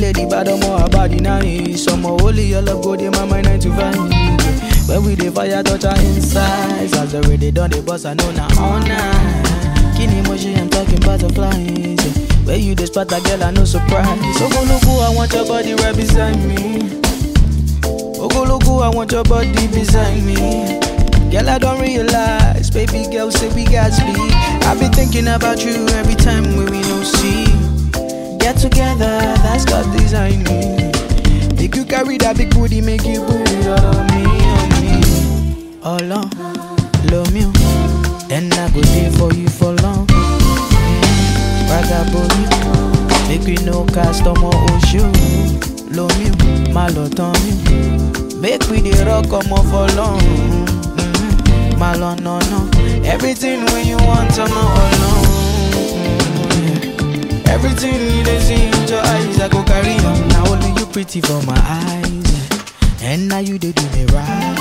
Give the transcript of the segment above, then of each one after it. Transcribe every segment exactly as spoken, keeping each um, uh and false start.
get the bad more about the nice. Some more holy your love go dey my mind nine to five. When we dey fire touch our insides, as the way they done the boss I know now all night. Kini moji I'm talking butterflies. Where you dey spot a girl I no surprise. So go look who I want your body right beside me. Ogo logo, I want your body beside me. Girl, I don't realize, baby girl, say we got speed. I be thinking about you every time when we no see. Get together, that's God design me. Make you carry that big booty, make you booty all on me, on me. All on, love me, then I go there for you for long. Ragaboni, make we no customer or shoe. Love me, my love on me. Make we the rock come off for long. Mm-hmm. Malon, no, no. Everything when you want to know alone. Mm-hmm. Everything you dey see in your eyes, I go carry on. Now only you pretty for my eyes, and now you dey do me right.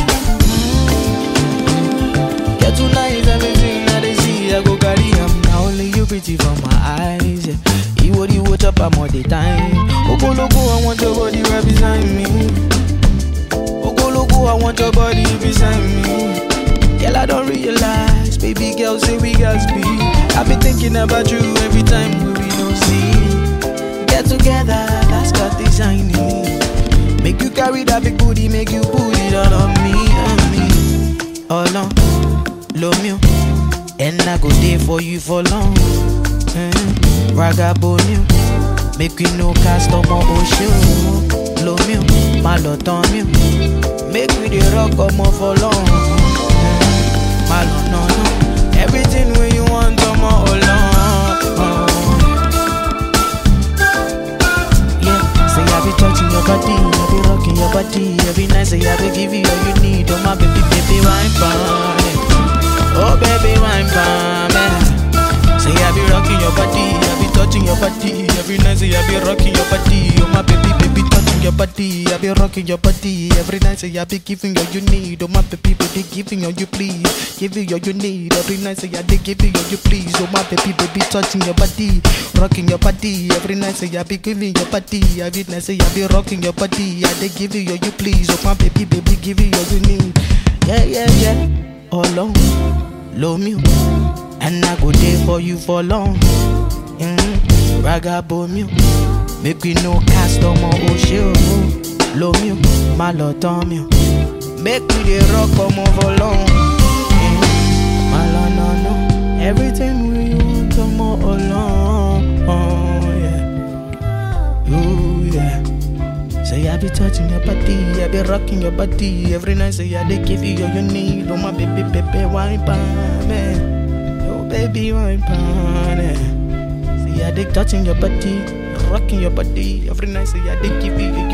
Mm-hmm. Get too nice, everything I dey see, I go carry on. Now only you pretty for my eyes. You what you watch up, I'm all the time. Ogo logo, I want your body right beside me. Ogo logo, I want your body beside me. Girl, I don't realize, baby girl, say we got speed. I be thinking about you every time we don't see. Get together, that's God designing. Make you carry that big booty, make you put it all on me, on me. All on, love me, and I go there for you for long. Mm-hmm. Ragaboni, make we no customer or show. Love me, my love on me. Make we the rock come off for long. Mm-hmm. My love, no, no. Everything when you want, come on along. Oh. Yeah, say I be touching your body, I be rocking your body. Every night say I be give you all you need. Oh my baby, baby, wine pan. Oh baby, wine pan, man. Say I be rocking your body, I be touching your body. Every night say I be rocking your body. Oh my baby, baby, touching your body. I be rocking your body. Every night say I be giving all you need. Oh my baby, baby, giving all you please. Giving all you need. Every night say I be giving all you please. Oh my baby, baby, touching your body. Rocking your body. Every night say I be giving your body. Every night say I be rocking your body. I be giving all you please. Oh my baby, baby, giving all you need. Yeah, yeah, yeah. All on, love me. And I go there for you for long. Mm-hmm. Ragaboni, make we no customer or show. Love me, my love on me. Make we the rock come over long. Mm-hmm. My love, no, no. Everything we want come over along. Oh yeah, ooh yeah. Say I be touching your body, I be rocking your body. Every night say I dey give you all you need. Oh my baby, baby, wine pan, man. Baby, wine pan. See, I dig touching your body, rocking your body. Every night, say I dig give you